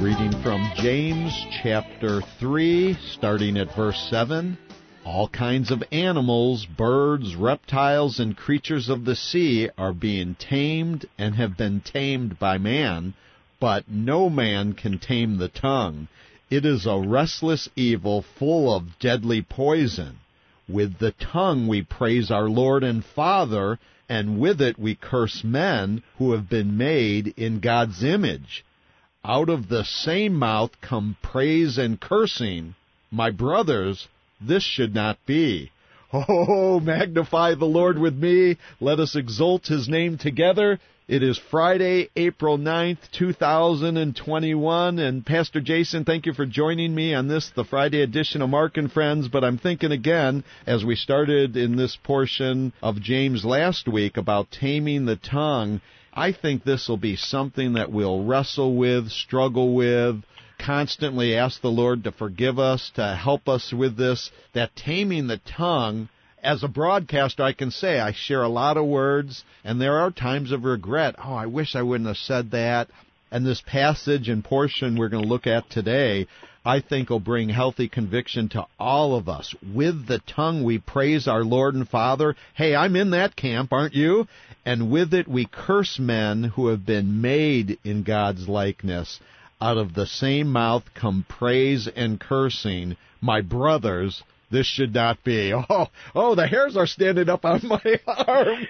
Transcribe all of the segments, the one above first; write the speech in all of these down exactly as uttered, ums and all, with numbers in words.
Reading from James chapter three, starting at verse seven. All kinds of animals, birds, reptiles, and creatures of the sea are being tamed and have been tamed by man, but no man can tame the tongue. It is a restless evil full of deadly poison. With the tongue we praise our Lord and Father, and with it we curse men who have been made in God's image. Out of the same mouth come praise and cursing. My brothers, this should not be. Oh, magnify the Lord with me. Let us exalt His name together. It is Friday, April ninth, two thousand twenty-one, and Pastor Jason, thank you for joining me on this, the Friday edition of Mark and Friends, but I'm thinking again, as we started in this portion of James last week about taming the tongue, I think this will be something that we'll wrestle with, struggle with, constantly ask the Lord to forgive us, to help us with this, that taming the tongue. As a broadcaster, I can say I share a lot of words, and there are times of regret. Oh, I wish I wouldn't have said that. And this passage and portion we're going to look at today, I think will bring healthy conviction to all of us. With the tongue we praise our Lord and Father. Hey, I'm in that camp, aren't you? And with it we curse men who have been made in God's likeness. Out of the same mouth come praise and cursing. My brothers, this should not be. Oh, oh, the hairs are standing up on my arm.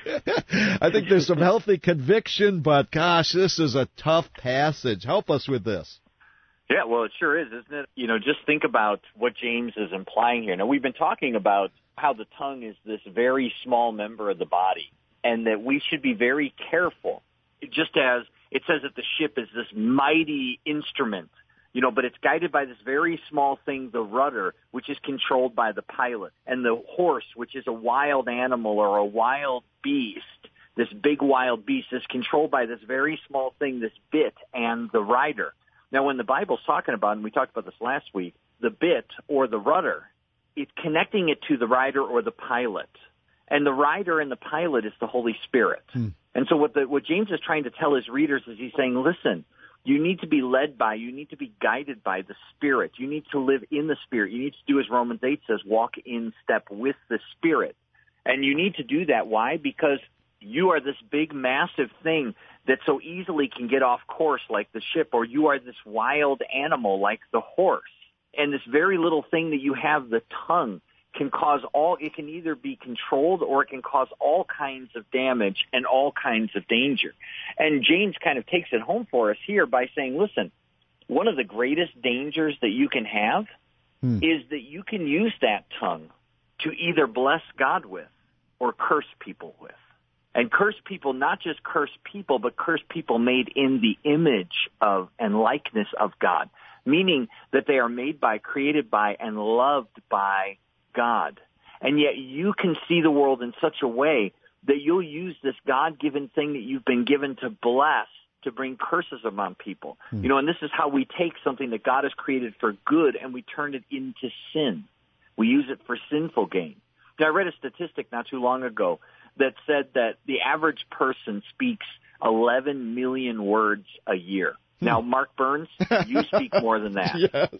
I think there's some healthy conviction, but gosh, this is a tough passage. Help us with this. Yeah, well, it sure is, isn't it? You know, just think about what James is implying here. Now, we've been talking about how the tongue is this very small member of the body, and that we should be very careful, just as it says that the ship is this mighty instrument, you know, but it's guided by this very small thing, the rudder, which is controlled by the pilot, and the horse, which is a wild animal or a wild beast, this big wild beast, is controlled by this very small thing, this bit, and the rider. Now, when the Bible's talking about, and we talked about this last week, the bit or the rudder, it's connecting it to the rider or the pilot. And the rider and the pilot is the Holy Spirit. Hmm. And so what the, what James is trying to tell his readers is he's saying, listen, you need to be led by, you need to be guided by the Spirit. You need to live in the Spirit. You need to do, as Romans eight says, walk in step with the Spirit. And you need to do that. Why? Because you are this big, massive thing that so easily can get off course like the ship, or you are this wild animal like the horse. And this very little thing that you have, the tongue, can cause all, it can either be controlled or it can cause all kinds of damage and all kinds of danger. And James kind of takes it home for us here by saying, listen, one of the greatest dangers that you can have hmm. is that you can use that tongue to either bless God with or curse people with. And curse people, not just curse people, but curse people made in the image of and likeness of God, meaning that they are made by, created by, and loved by God. And yet you can see the world in such a way that you'll use this God-given thing that you've been given to bless to bring curses among people. Hmm. You know, and this is how we take something that God has created for good and we turn it into sin. We use it for sinful gain. Now, I read a statistic not too long ago that said that the average person speaks eleven million words a year. Now, Mark Burns, you speak more than that.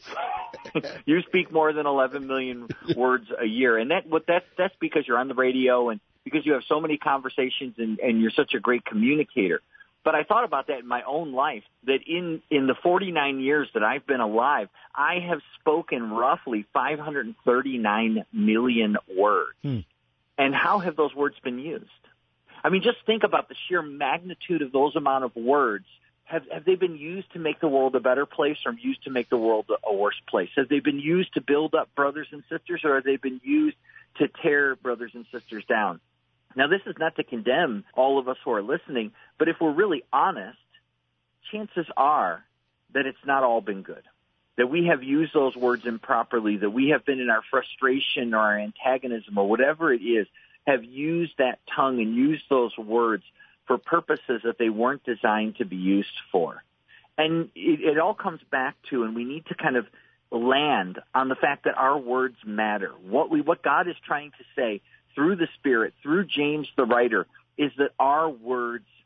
Yes. You speak more than eleven million words a year. And that what that's that's because you're on the radio and because you have so many conversations and, and you're such a great communicator. But I thought about that in my own life, that in, in the forty-nine years that I've been alive, I have spoken roughly five hundred thirty-nine million words. Hmm. And how have those words been used? I mean, just think about the sheer magnitude of those amount of words. Have, have they been used to make the world a better place or used to make the world a worse place? Have they been used to build up brothers and sisters, or have they been used to tear brothers and sisters down? Now, this is not to condemn all of us who are listening, but if we're really honest, chances are that it's not all been good, that we have used those words improperly, that we have been in our frustration or our antagonism or whatever it is, have used that tongue and used those words for purposes that they weren't designed to be used for. And it, it all comes back to, and we need to kind of land on the fact that our words matter. What we, what God is trying to say through the Spirit, through James the writer, is that our words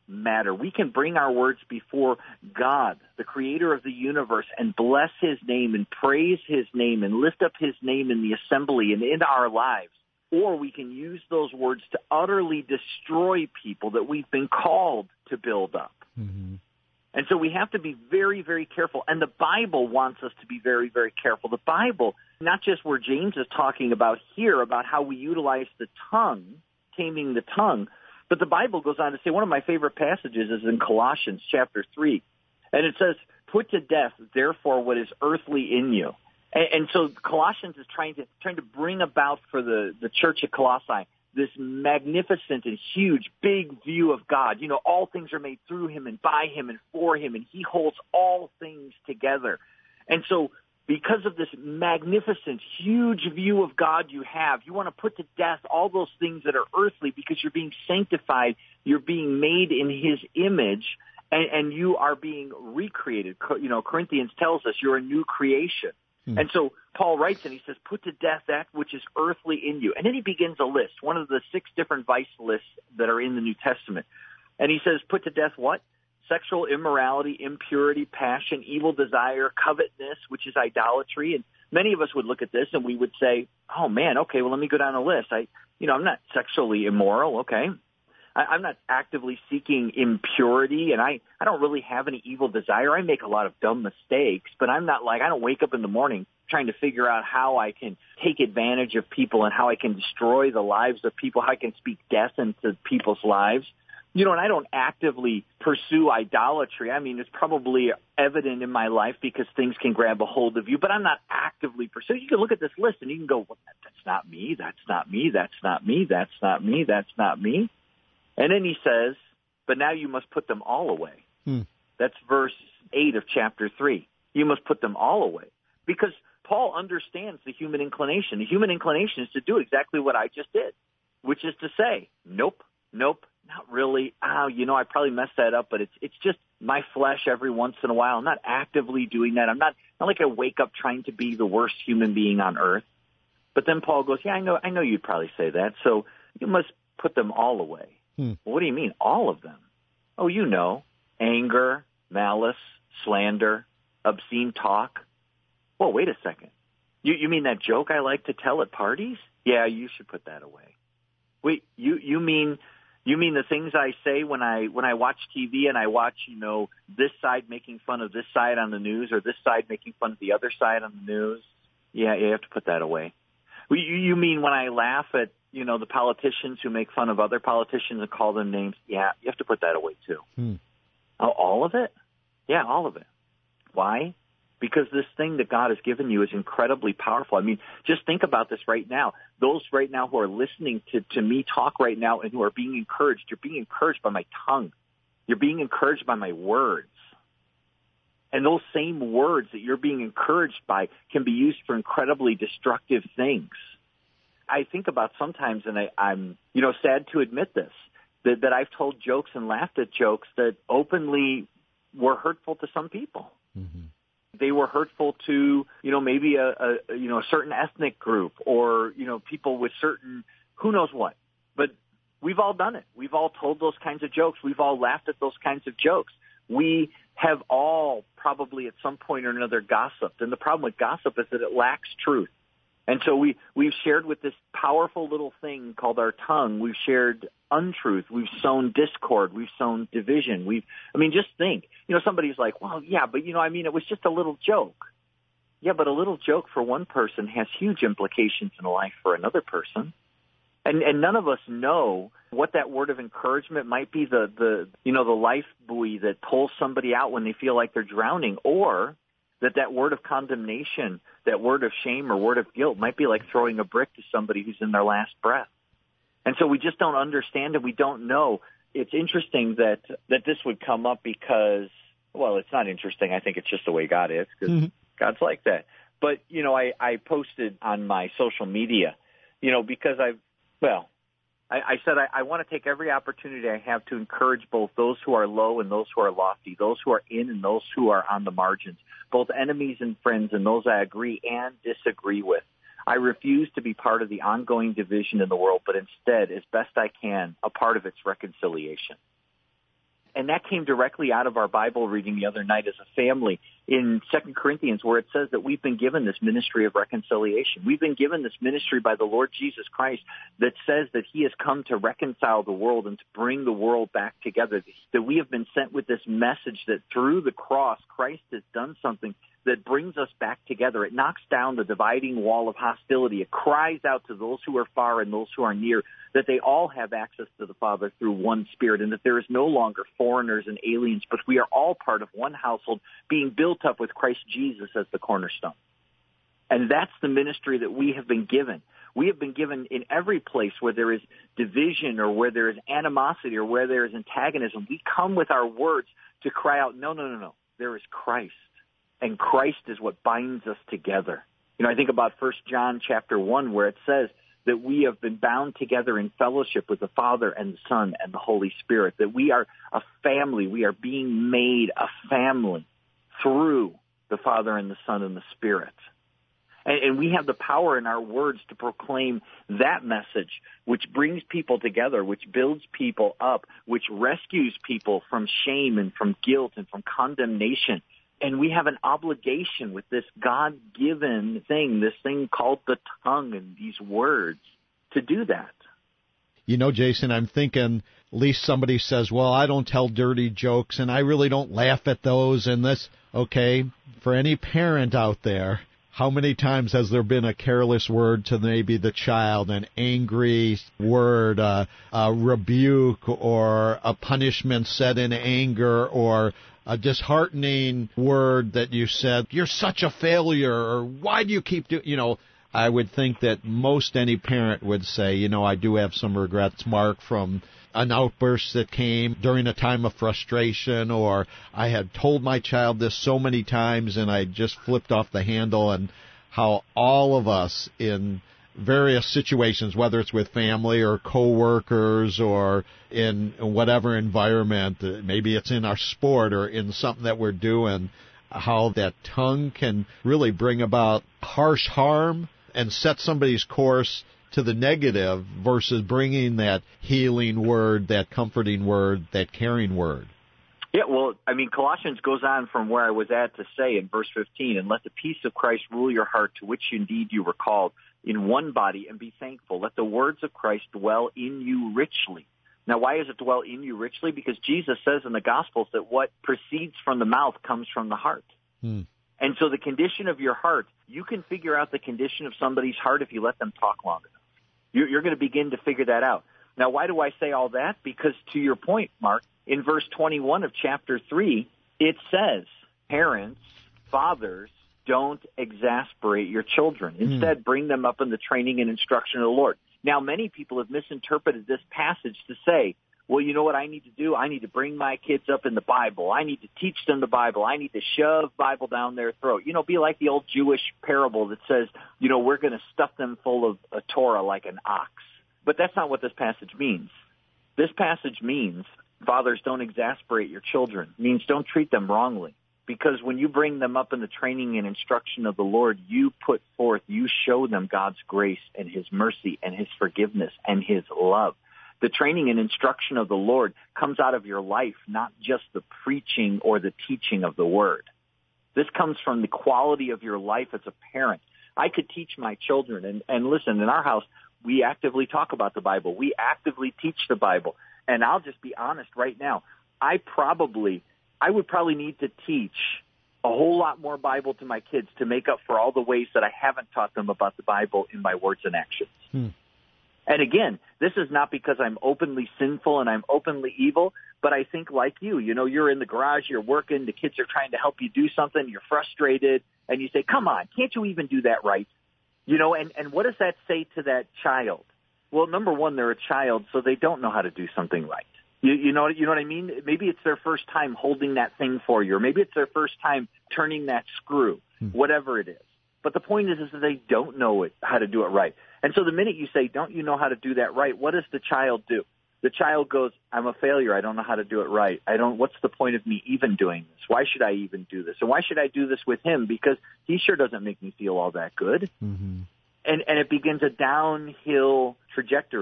matter. We can bring our words before God, the creator of the universe, and bless his name and praise his name and lift up his name in the assembly and in our lives. Or we can use those words to utterly destroy people that we've been called to build up. Mm-hmm. And so we have to be very, very careful. And the Bible wants us to be very, very careful. The Bible, not just where James is talking about here, about how we utilize the tongue, taming the tongue, but the Bible goes on to say, one of my favorite passages is in Colossians chapter three. And it says, put to death, therefore, what is earthly in you. And, and so Colossians is trying to trying to bring about for the, the church at Colossae this magnificent and huge, big view of God. You know, all things are made through him and by him and for him, and he holds all things together. And so because of this magnificent, huge view of God you have, you want to put to death all those things that are earthly because you're being sanctified, you're being made in his image, and, and you are being recreated. You know, Corinthians tells us you're a new creation. Hmm. And so Paul writes and he says, put to death that which is earthly in you. And then he begins a list, one of the six different vice lists that are in the New Testament. And he says, put to death what? Sexual immorality, impurity, passion, evil desire, covetousness, which is idolatry. And many of us would look at this and we would say, oh man, okay, well, let me go down a list. I, you know, I'm not sexually immoral. Okay. I, I'm not actively seeking impurity, and I, I don't really have any evil desire. I make a lot of dumb mistakes, but I'm not like, I don't wake up in the morning trying to figure out how I can take advantage of people and how I can destroy the lives of people, how I can speak death into people's lives. You know, and I don't actively pursue idolatry. I mean, it's probably evident in my life because things can grab a hold of you, but I'm not actively pursuing. You can look at this list and you can go, well, that's not me, that's not me, that's not me, that's not me, that's not me. And then he says, but now you must put them all away. Hmm. That's verse eight of chapter three. You must put them all away. Because Paul understands the human inclination. The human inclination is to do exactly what I just did, which is to say, nope, nope, not really. Oh, you know, I probably messed that up, but it's it's just my flesh every once in a while. I'm not actively doing that. I'm not, not like I wake up trying to be the worst human being on earth. But then Paul goes, yeah, I know, I know you'd probably say that. So you must put them all away. Hmm. Well, what do you mean, all of them? Oh, you know, anger, malice, slander, obscene talk. Well, wait a second. You you mean that joke I like to tell at parties? Yeah, you should put that away. Wait, you you mean you mean the things I say when I when I watch T V and I watch, you know, this side making fun of this side on the news or this side making fun of the other side on the news? Yeah, you have to put that away. You, you mean when I laugh at, you know, the politicians who make fun of other politicians and call them names? Yeah, you have to put that away too. Hmm. Oh, all of it? Yeah, all of it. Why? Because this thing that God has given you is incredibly powerful. I mean, just think about this right now. Those right now who are listening to, to me talk right now and who are being encouraged, you're being encouraged by my tongue. You're being encouraged by my words. And those same words that you're being encouraged by can be used for incredibly destructive things. I think about sometimes, and I, I'm, you know, sad to admit this, that, that I've told jokes and laughed at jokes that openly were hurtful to some people. Mm-hmm. They were hurtful to, you know, maybe a, a, you know, a certain ethnic group or, you know, people with certain, who knows what. But we've all done it. We've all told those kinds of jokes. We've all laughed at those kinds of jokes. We have all probably at some point or another gossiped. And the problem with gossip is that it lacks truth. And so we, we've shared with this powerful little thing called our tongue, we've shared untruth, we've sown discord, we've sown division. We've, I mean, just think, you know, somebody's like, well, yeah, but, you know, I mean, it was just a little joke. Yeah, but a little joke for one person has huge implications in life for another person. And, and none of us know what that word of encouragement might be, the, the, you know, the life buoy that pulls somebody out when they feel like they're drowning, or that that word of condemnation, that word of shame or word of guilt might be like throwing a brick to somebody who's in their last breath. And so we just don't understand and we don't know. It's interesting that, that this would come up because, well, it's not interesting. I think it's just the way God is, because mm-hmm. God's like that. But, you know, I, I posted on my social media, you know, because I've, well, I, I said I, I want to take every opportunity I have to encourage both those who are low and those who are lofty, those who are in and those who are on the margins, both enemies and friends and those I agree and disagree with. I refuse to be part of the ongoing division in the world, but instead, as best I can, a part of its reconciliation. And that came directly out of our Bible reading the other night as a family in Second Corinthians, where it says that we've been given this ministry of reconciliation. We've been given this ministry by the Lord Jesus Christ that says that he has come to reconcile the world and to bring the world back together, that we have been sent with this message that through the cross, Christ has done something that brings us back together. It knocks down the dividing wall of hostility. It cries out to those who are far and those who are near that they all have access to the Father through one Spirit, and that there is no longer foreigners and aliens, but we are all part of one household being built up with Christ Jesus as the cornerstone. And that's the ministry that we have been given. We have been given in every place where there is division or where there is animosity or where there is antagonism. We come with our words to cry out, no, no, no, no, there is Christ. And Christ is what binds us together. You know, I think about First John chapter one, where it says that we have been bound together in fellowship with the Father and the Son and the Holy Spirit, that we are a family. We are being made a family through the Father and the Son and the Spirit. And, and we have the power in our words to proclaim that message, which brings people together, which builds people up, which rescues people from shame and from guilt and from condemnation. And we have an obligation with this God-given thing, this thing called the tongue and these words, to do that. You know, Jason, I'm thinking, at least somebody says, well, I don't tell dirty jokes, and I really don't laugh at those, and this. Okay, for any parent out there, how many times has there been a careless word to maybe the child, an angry word, uh, a rebuke, or a punishment said in anger, or a disheartening word that you said, you're such a failure, or why do you keep doing, you know, I would think that most any parent would say, you know, I do have some regrets, Mark, from an outburst that came during a time of frustration, or I had told my child this so many times and I just flipped off the handle, and how all of us in various situations, whether it's with family or coworkers or in whatever environment, maybe it's in our sport or in something that we're doing, how that tongue can really bring about harsh harm and set somebody's course to the negative versus bringing that healing word, that comforting word, that caring word. Yeah, well, I mean, Colossians goes on from where I was at to say in verse fifteen, and let the peace of Christ rule your heart, to which indeed you were called, in one body, and be thankful. Let the words of Christ dwell in you richly. Now, why does it dwell in you richly? Because Jesus says in the Gospels that what proceeds from the mouth comes from the heart. Hmm. And so the condition of your heart, you can figure out the condition of somebody's heart if you let them talk long enough. You're, you're going to begin to figure that out. Now, why do I say all that? Because to your point, Mark, in verse twenty-one of chapter three, it says, parents, fathers, don't exasperate your children. Instead, mm. bring them up in the training and instruction of the Lord. Now, many people have misinterpreted this passage to say, well, you know what I need to do? I need to bring my kids up in the Bible. I need to teach them the Bible. I need to shove Bible down their throat. You know, be like the old Jewish parable that says, you know, we're going to stuff them full of a Torah like an ox. But that's not what this passage means. This passage means, fathers, don't exasperate your children. It means don't treat them wrongly. Because when you bring them up in the training and instruction of the Lord, you put forth, you show them God's grace and his mercy and his forgiveness and his love. The training and instruction of the Lord comes out of your life, not just the preaching or the teaching of the word. This comes from the quality of your life as a parent. I could teach my children, and, and listen, in our house, we actively talk about the Bible. We actively teach the Bible. And I'll just be honest right now, I probably, I would probably need to teach a whole lot more Bible to my kids to make up for all the ways that I haven't taught them about the Bible in my words and actions. Hmm. And again, this is not because I'm openly sinful and I'm openly evil, but I think like you, you know, you're in the garage, you're working, the kids are trying to help you do something, you're frustrated, and you say, come on, can't you even do that right? You know, and, and what does that say to that child? Well, number one, they're a child, so they don't know how to do something right. You, you know, you know what I mean? Maybe it's their first time holding that thing for you, or maybe it's their first time turning that screw, hmm. whatever it is. But the point is, is that they don't know it, how to do it right. And so the minute you say, don't you know how to do that right, what does the child do? The child goes, I'm a failure. I don't know how to do it right. I don't. What's the point of me even doing this? Why should I even do this? And why should I do this with him? Because he sure doesn't make me feel all that good. Mm-hmm. And, and it begins a downhill trajectory.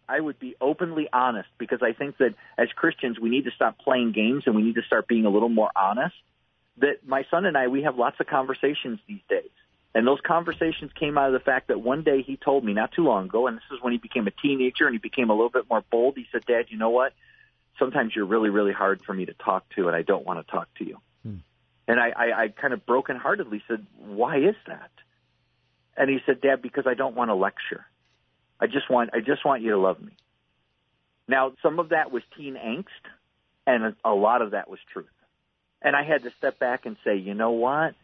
I would be openly honest, because I think that as Christians, we need to stop playing games and we need to start being a little more honest. That my son and I, we have lots of conversations these days. And those conversations came out of the fact that one day he told me not too long ago, and this is when he became a teenager and he became a little bit more bold. He said, Dad, you know what? Sometimes you're really, really hard for me to talk to, and I don't want to talk to you. Hmm. And I, I, I kind of brokenheartedly said, why is that? And he said, Dad, because I don't want to lecture. I just want, I just want you to love me. Now, some of that was teen angst, and a, a lot of that was truth. And I had to step back and say, you know what?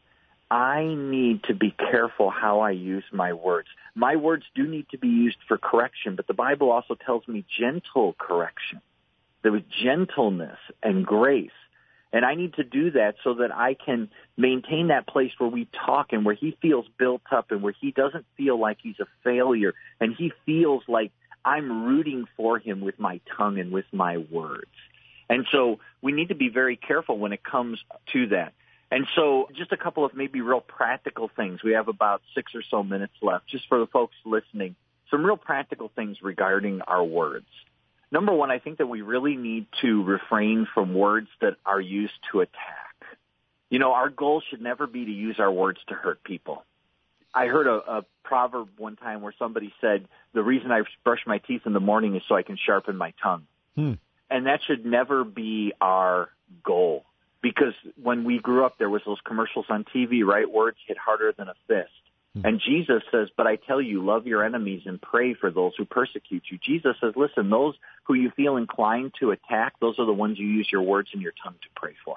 I need to be careful how I use my words. My words do need to be used for correction, but the Bible also tells me gentle correction. There was gentleness and grace. And I need to do that so that I can maintain that place where we talk and where he feels built up and where he doesn't feel like he's a failure and he feels like I'm rooting for him with my tongue and with my words. And so we need to be very careful when it comes to that. And so just a couple of maybe real practical things. We have about six or so minutes left just for the folks listening. Some real practical things regarding our words. Number one, I think that we really need to refrain from words that are used to attack. You know, our goal should never be to use our words to hurt people. I heard a, a proverb one time where somebody said, the reason I brush my teeth in the morning is so I can sharpen my tongue. Hmm. And that should never be our goal. Because when we grew up, there was those commercials on T V, right? Words hit harder than a fist. Mm-hmm. And Jesus says, but I tell you, love your enemies and pray for those who persecute you. Jesus says, listen, those who you feel inclined to attack, those are the ones you use your words and your tongue to pray for.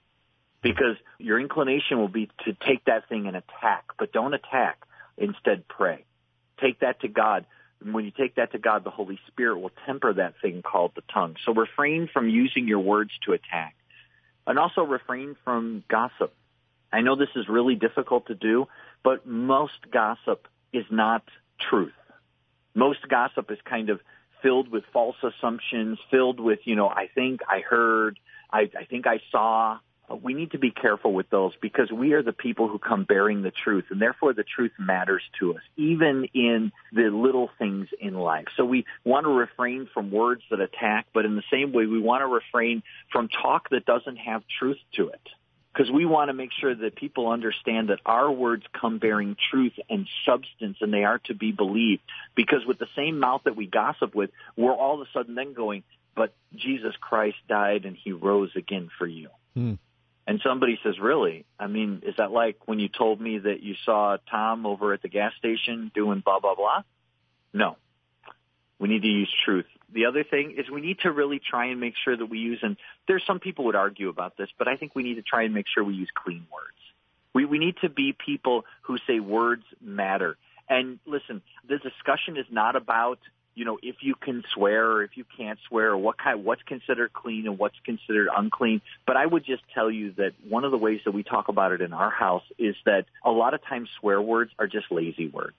Because your inclination will be to take that thing and attack, but don't attack. Instead, pray. Take that to God. And when you take that to God, the Holy Spirit will temper that thing called the tongue. So refrain from using your words to attack. And also refrain from gossip. I know this is really difficult to do, but most gossip is not truth. Most gossip is kind of filled with false assumptions, filled with, you know, I think, I heard, I, I think I saw. We need to be careful with those because we are the people who come bearing the truth, and therefore the truth matters to us, even in the little things in life. So we want to refrain from words that attack, but in the same way, we want to refrain from talk that doesn't have truth to it, because we want to make sure that people understand that our words come bearing truth and substance, and they are to be believed, because with the same mouth that we gossip with, we're all of a sudden then going, but Jesus Christ died and he rose again for you. Hmm. And somebody says, really? I mean, is that like when you told me that you saw Tom over at the gas station doing blah, blah, blah? No. We need to use truth. The other thing is we need to really try and make sure that we use, and there's some people would argue about this, but I think we need to try and make sure we use clean words. We, we need to be people who say words matter. And listen, the discussion is not about, you know, if you can swear or if you can't swear, or what kind, what's considered clean and what's considered unclean. But I would just tell you that one of the ways that we talk about it in our house is that a lot of times swear words are just lazy words.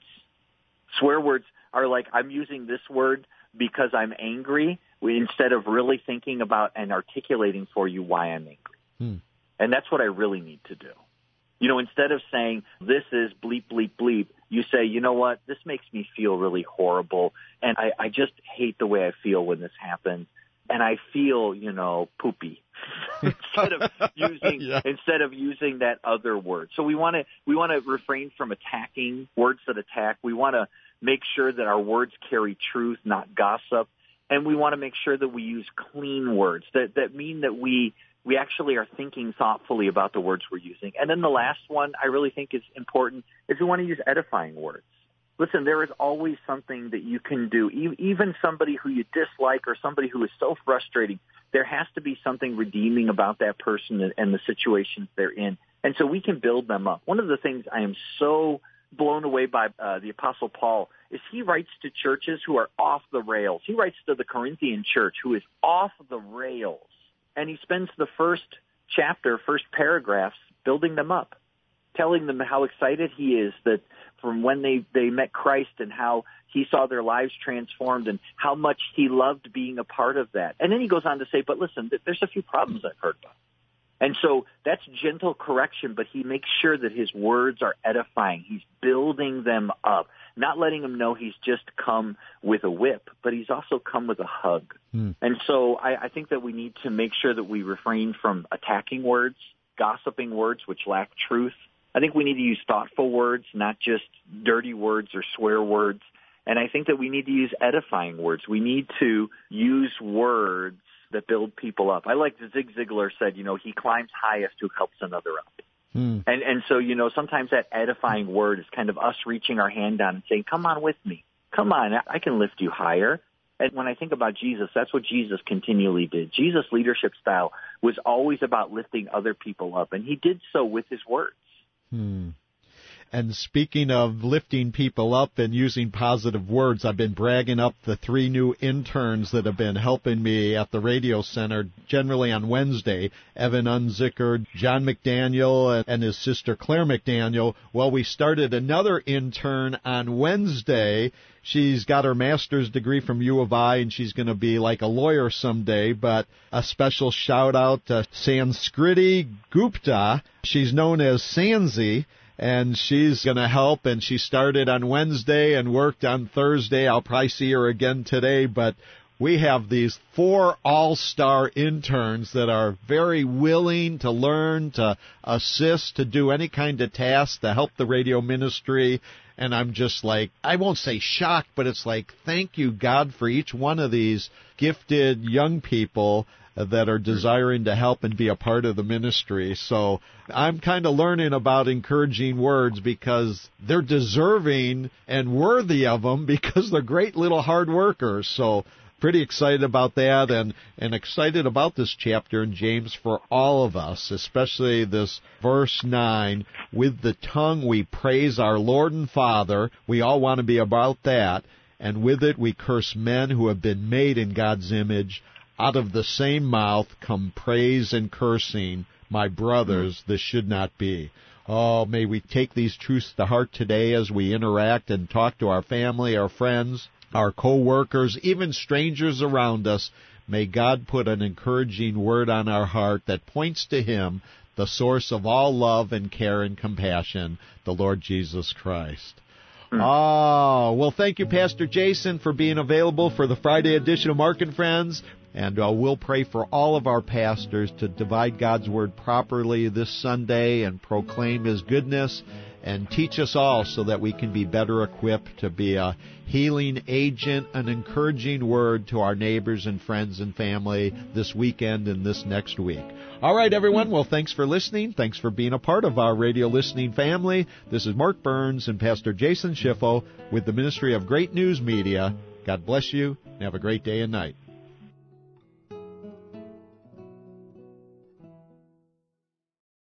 Swear words are like, I'm using this word because I'm angry, instead of really thinking about and articulating for you why I'm angry. Hmm. And that's what I really need to do. You know, instead of saying, this is bleep, bleep, bleep, you say, you know what, this makes me feel really horrible, and I, I just hate the way I feel when this happens, and I feel, you know, poopy. instead of using yeah. instead of using that other word. So we want to we want to refrain from attacking, words that attack. We want to make sure that our words carry truth, not gossip, and we want to make sure that we use clean words that that mean that we we actually are thinking thoughtfully about the words we're using. And then the last one I really think is important is we want to use edifying words. Listen, there is always something that you can do, even somebody who you dislike or somebody who is so frustrating. There has to be something redeeming about that person and the situations they're in. And so we can build them up. One of the things I am so blown away by uh, the Apostle Paul is he writes to churches who are off the rails. He writes to the Corinthian church who is off the rails. And he spends the first chapter, first paragraphs, building them up, telling them how excited he is that from when they, they met Christ and how he saw their lives transformed and how much he loved being a part of that. And then he goes on to say, but listen, there's a few problems I've heard about. And so that's gentle correction, but he makes sure that his words are edifying. He's building them up. not letting him know he's just come with a whip, but he's also come with a hug. Mm. And so I, I think that we need to make sure that we refrain from attacking words, gossiping words which lack truth. I think we need to use thoughtful words, not just dirty words or swear words. And I think that we need to use edifying words. We need to use words that build people up. I like Zig Ziglar said, you know, he climbs highest who helps another up. Hmm. And and so, you know, sometimes that edifying word is kind of us reaching our hand down and saying, come on with me. Come on, I can lift you higher. And when I think about Jesus, that's what Jesus continually did. Jesus' leadership style was always about lifting other people up, and he did so with his words. Hmm. And speaking of lifting people up and using positive words, I've been bragging up the three new interns that have been helping me at the radio center, generally on Wednesday, Evan Unzicker, John McDaniel, and his sister Claire McDaniel. Well, we started another intern on Wednesday. She's got her master's degree from U of I, and she's going to be like a lawyer someday, but a special shout-out to Sanskriti Gupta. She's known as Sansi. And she's going to help, and she started on Wednesday and worked on Thursday. I'll probably see her again today, but we have these four all-star interns that are very willing to learn, to assist, to do any kind of task to help the radio ministry. And I'm just like, I won't say shocked, but it's like, thank you, God, for each one of these gifted young people that are desiring to help and be a part of the ministry. So I'm kind of learning about encouraging words because they're deserving and worthy of them because they're great little hard workers. So pretty excited about that and, and excited about this chapter in James for all of us, especially this verse nine, with the tongue we praise our Lord and Father. We all want to be about that. And with it we curse men who have been made in God's image. Out of the same mouth come praise and cursing. My brothers, this should not be. Oh, may we take these truths to heart today as we interact and talk to our family, our friends, our co-workers, even strangers around us. May God put an encouraging word on our heart that points to Him, the source of all love and care and compassion, the Lord Jesus Christ. Oh, well, thank you, Pastor Jason, for being available for the Friday edition of Mark and Friends. And uh, we'll pray for all of our pastors to divide God's Word properly this Sunday and proclaim His goodness and teach us all so that we can be better equipped to be a healing agent, an encouraging word to our neighbors and friends and family this weekend and this next week. All right, everyone. Well, thanks for listening. Thanks for being a part of our radio listening family. This is Mark Burns and Pastor Jason Schiffo with the Ministry of Great News Media. God bless you and have a great day and night.